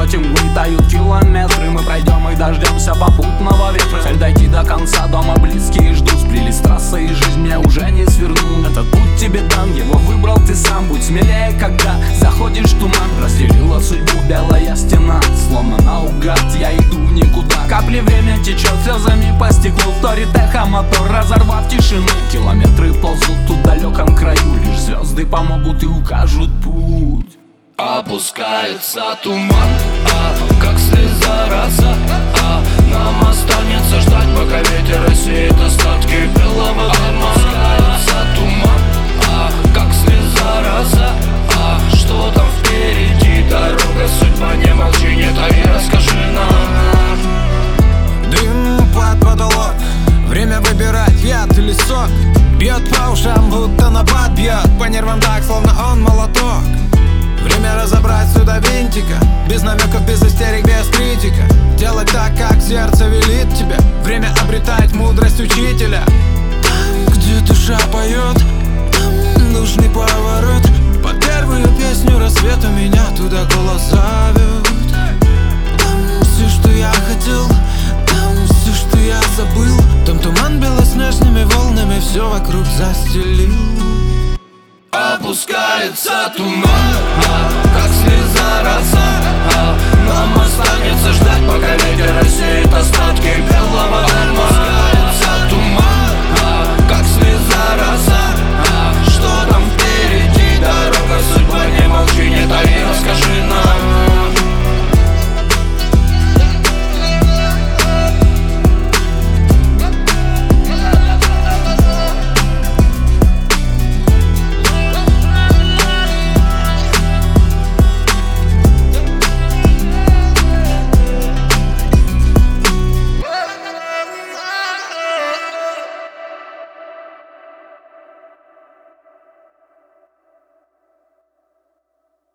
полете мглы тают километры. Мы пройдем и дождемся попутного ветра. Цель дойти до конца, дома близкие ждут. Сплелись трассы и жизнь мне уже не сверну. Этот путь тебе дан, его выбрал ты сам. Будь смелее, когда заходишь в туман. Разделила судьбу белая стена, словно наугад я иду в никуда. Капли время течет слезами по стеклу. Вторит эхо мотор, разорвав тишину. Километры ползут в далеком краю. Лишь звезды помогут и укажут путь. Опускается туман, как слеза роса, нам останется ждать, пока ветер рассеет остатки белого дыма. Опускается туман, как слеза роса, что там впереди? Дорога, судьба, не молчи, не таи, расскажи нам. Дым под потолок, время выбирать яд или сок. Бьет по ушам, будто напад бьет по нервам так, словно он молоток. Время разобрать сюда винтика, без намеков, без истерик, без критика. Делать так, как сердце велит тебе. Время обретать мудрость учителя. Там, где душа поет, там нужный поворот. Под первую песню рассвета меня туда голос зовет. Там все, что я хотел, там все, что я забыл. Там туман белоснежными волнами все вокруг застелил. Опускается туман, как